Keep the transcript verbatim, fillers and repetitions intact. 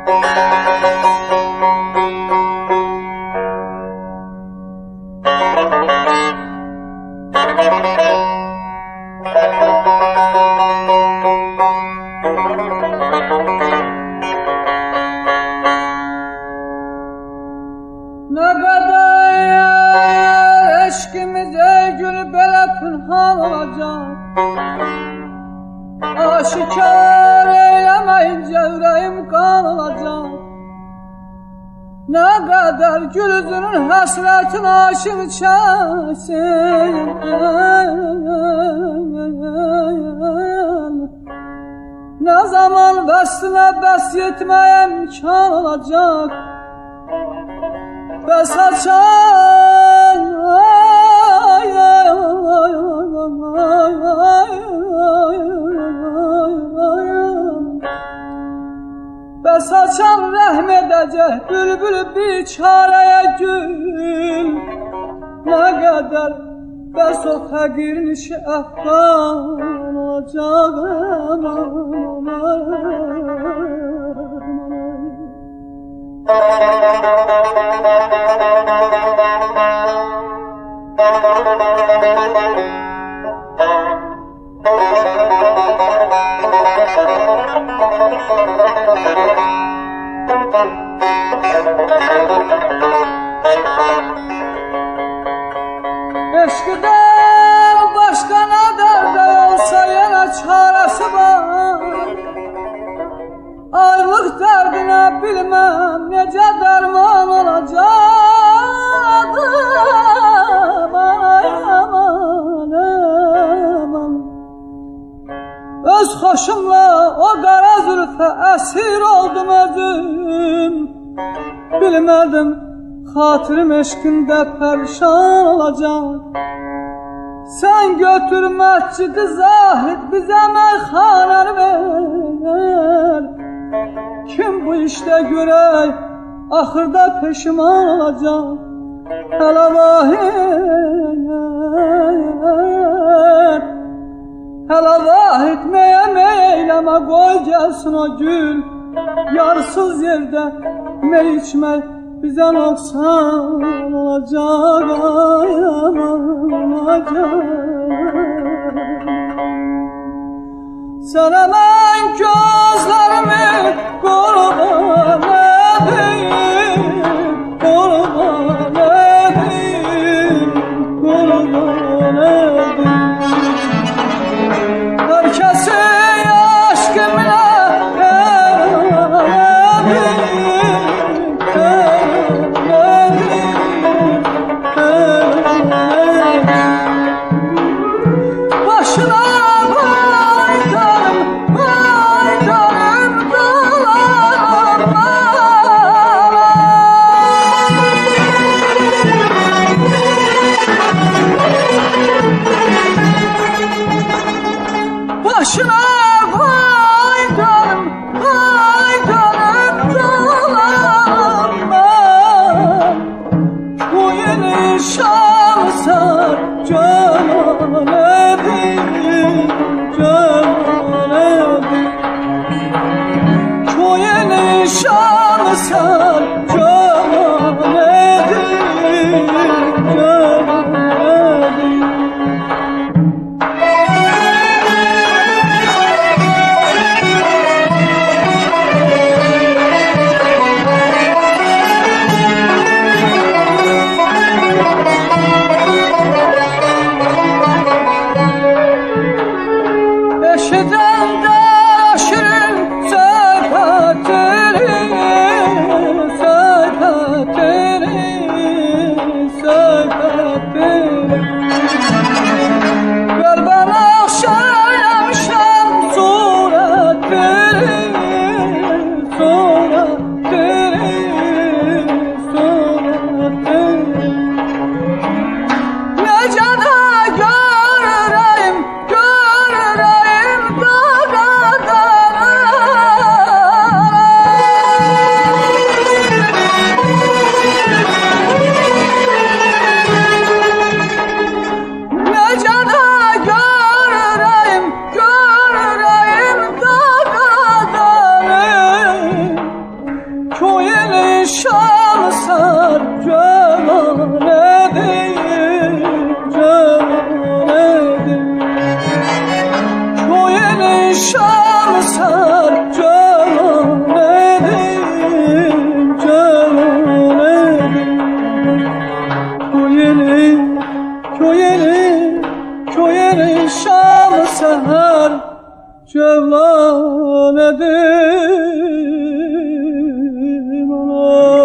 Ne kadar eşkimize gül böyle pınhan olacak, aşikar eylemeyince yüreğim kan olacak. Ne kadar gül üzünün hasretin aşını çeksin, ne zaman vesline bes yetmeye imkan olacak. Bes açan ay, ay, ay, ay, ay, ay, ay. Bes açan rahmedecek bülbül biçareye gül. Ne kadar bes o fakirin işi efkan olacak. Aman, aman. Eşkiden başka ne derde olsa yine çaresi var. Ayrılık derdine bilmem nece derman olacak. Aman aman aman. Öz hoşumla o kara zülfe esir oldum özüm. Bilmedim hatırım eşkinde perişan olacak. Sen götür mescid-i Zahid bize meyhaner ver. Kim bu işte görey ahırda peşiman olacak. Hele vahid, hele vahid meye meyleme koy gelsin o gül. Yarsız yerde mey içmek bize noksan olacak. Ay aman olacak. Sen hemen gözlerimi kurban edeyim, kurban edeyim, kurban edeyim. Herkesi aşkımla edeyim, edeyim, edeyim. Başına Başına vay canım, vay canım dolanma. Bu yeni şanslar Cemal edin, Cemal edin. Bu yeni şanslar Cemal edin, Cemal edin. Eşeden de şirin sepetleri, sepetleri, sepetleri. Ver bana şayemşem suretleri, suretleri, suretleri. Nece de görüreyim, görüreyim Nece de görüreyim, görüreyim dağları. cevlan edim ana.